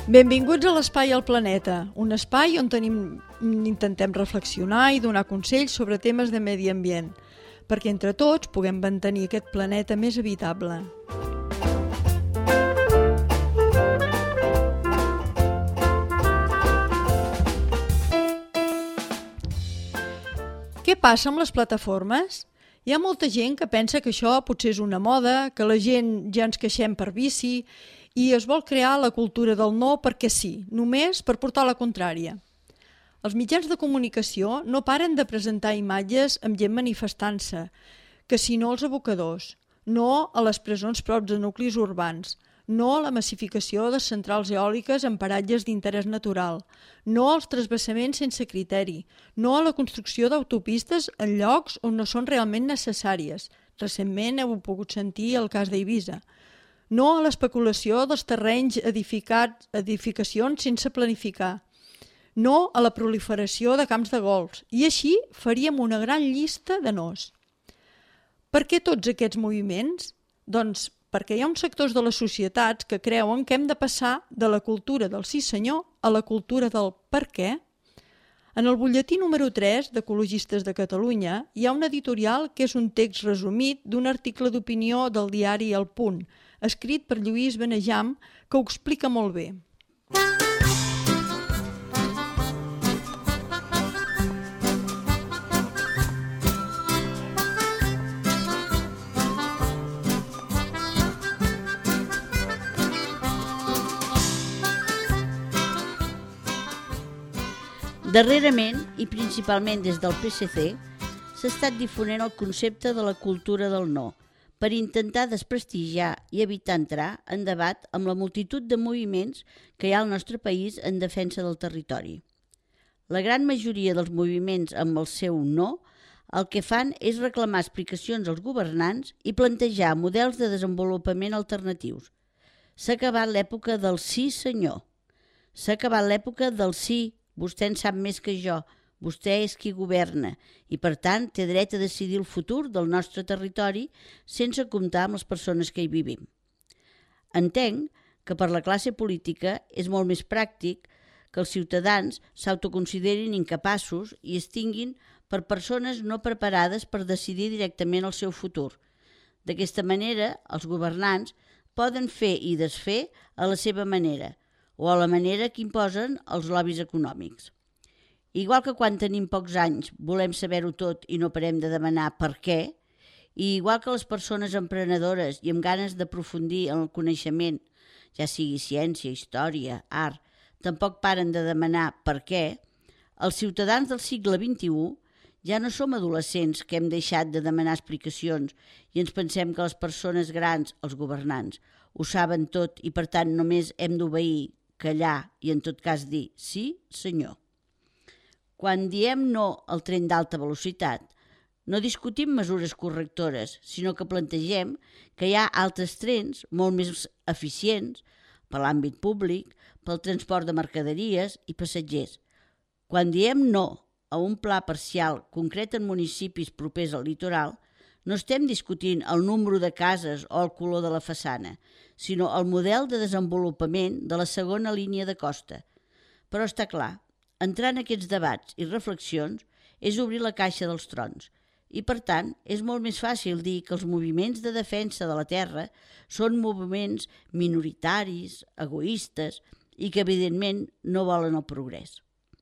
Benvinguts a l'Espai al Planeta, un espai on intentem reflexionar i donar consells sobre temes de medi ambient, perquè entre tots puguem mantenir aquest planeta més habitable. Què passa amb les plataformes? Hi ha molta gent que pensa que això potser és una moda, que la gent ja ens queixem per vici i es vol crear la cultura del no perquè sí, només per portar la contrària. Els mitjans de comunicació no paren de presentar imatges amb gent manifestant-se, que si no als abocadors, no a les presons prop de nuclis urbans, no a la massificació de centrals eòliques en paratges d'interès natural, no als transvasaments sense criteri, no a la construcció d'autopistes en llocs on no són realment necessàries. Recentment heu pogut sentir el cas d'Eivissa. No a l'especulació dels terrenys edificacions sense planificar. No a la proliferació de camps de golf. I així faríem una gran llista de nos. Per què tots aquests moviments? Doncs perquè hi ha uns sectors de les societats que creuen que hem de passar de la cultura del sí senyor a la cultura del per què. En el butlletí número 3 d'Ecologistes de Catalunya hi ha un editorial que és un text resumit d'un article d'opinió del diari El Punt, escrit per Lluís Benejam, que ho explica molt bé. Darrerament, i principalment des del PSC, s'ha estat difonent el concepte de la cultura del no, per intentar desprestigiar i evitar entrar en debat amb la multitud de moviments que hi ha al nostre país en defensa del territori. La gran majoria dels moviments amb el seu no el que fan és reclamar explicacions als governants i plantejar models de desenvolupament alternatius. S'ha acabat l'època del sí senyor. S'ha acabat l'època del sí, vostè en sap més que jo, vostè és qui governa i, per tant, té dret a decidir el futur del nostre territori sense comptar amb les persones que hi vivim. Entenc que per la classe política és molt més pràctic que els ciutadans s'autoconsiderin incapaços i es tinguin per persones no preparades per decidir directament el seu futur. D'aquesta manera, els governants poden fer i desfer a la seva manera o a la manera que imposen els lobbies econòmics. Igual que quan tenim pocs anys volem saber-ho tot i no parem de demanar per què, i igual que les persones emprenedores i amb ganes d'aprofundir en el coneixement, ja sigui ciència, història, art, tampoc paren de demanar per què, els ciutadans del segle XXI ja no som adolescents que hem deixat de demanar explicacions i ens pensem que les persones grans, els governants, ho saben tot i per tant només hem d'obeir, callar i en tot cas dir sí, senyor. Quan diem no al tren d'alta velocitat, no discutim mesures correctores, sinó que plantegem que hi ha altres trens molt més eficients per l'àmbit públic, pel transport de mercaderies i passatgers. Quan diem no a un pla parcial concret en municipis propers al litoral, no estem discutint el número de cases o el color de la façana, sinó el model de desenvolupament de la segona línia de costa. Però està clar, entrar en aquests debats i reflexions és obrir la caixa dels trons i, per tant, és molt més fàcil dir que els moviments de defensa de la terra són moviments minoritaris, egoistes i que, evidentment, no volen el progrés.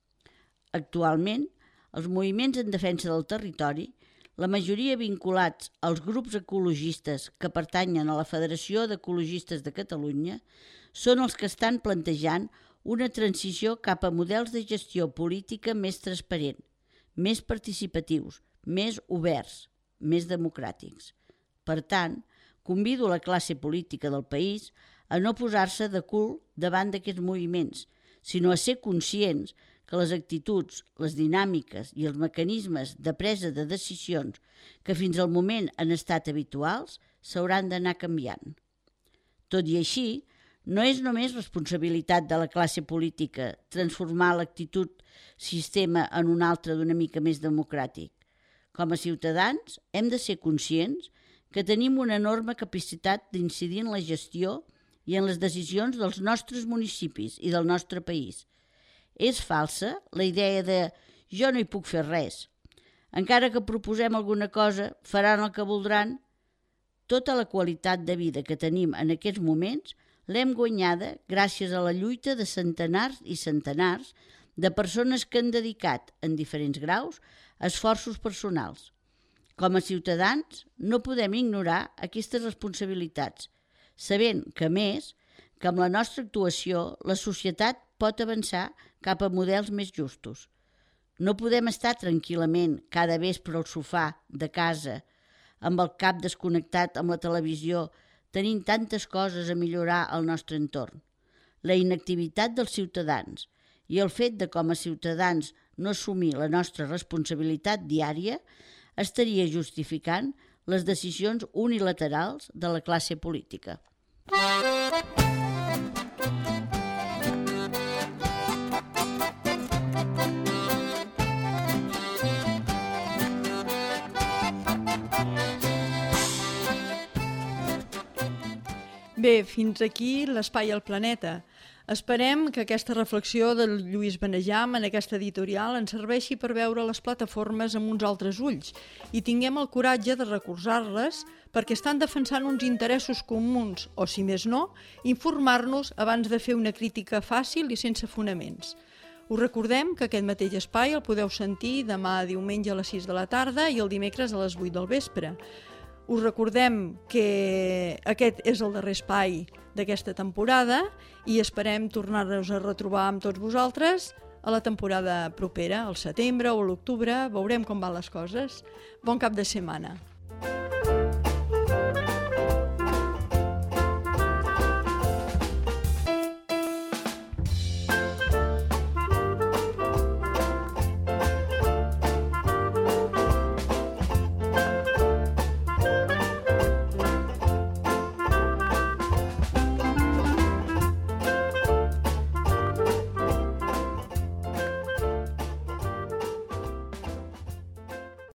Actualment, els moviments en defensa del territori, la majoria vinculats als grups ecologistes que pertanyen a la Federació d'Ecologistes de Catalunya, són els que estan plantejant una transició cap a models de gestió política més transparent, més participatius, més oberts, més democràtics. Per tant, convido la classe política del país a no posar-se de cul davant d'aquests moviments, sinó a ser conscients que les actituds, les dinàmiques i els mecanismes de presa de decisions que fins al moment han estat habituals s'hauran d'anar canviant. Tot i així, no és només responsabilitat de la classe política transformar l'actitud sistema en un altre d'una mica més democràtic. Com a ciutadans hem de ser conscients que tenim una enorme capacitat d'incidir en la gestió i en les decisions dels nostres municipis i del nostre país. És falsa la idea de «jo no hi puc fer res». Encara que proposem alguna cosa, faran el que voldran. Tota la qualitat de vida que tenim en aquests moments l'hem guanyada gràcies a la lluita de centenars i centenars de persones que han dedicat, en diferents graus, esforços personals. Com a ciutadans, no podem ignorar aquestes responsabilitats, sabent que, a més, que amb la nostra actuació la societat pot avançar cap a models més justos. No podem estar tranquil·lament cada vespre al sofà de casa, amb el cap desconnectat amb la televisió, tenint tantes coses a millorar al nostre entorn. La inactivitat dels ciutadans i el fet de com a ciutadans no assumir la nostra responsabilitat diària estaria justificant les decisions unilaterals de la classe política. Bé, fins aquí l'Espai al Planeta. Esperem que aquesta reflexió del Lluís Benejam en aquesta editorial ens serveixi per veure les plataformes amb uns altres ulls i tinguem el coratge de recolzar-les perquè estan defensant uns interessos comuns o, si més no, informar-nos abans de fer una crítica fàcil i sense fonaments. Us recordem que aquest mateix espai el podeu sentir demà diumenge a les 6 de la tarda i el dimecres a les 8 del vespre. Us recordem que aquest és el darrer espai d'aquesta temporada i esperem tornar-nos a retrobar amb tots vosaltres a la temporada propera, al setembre o a l'octubre. Veurem com van les coses. Bon cap de setmana.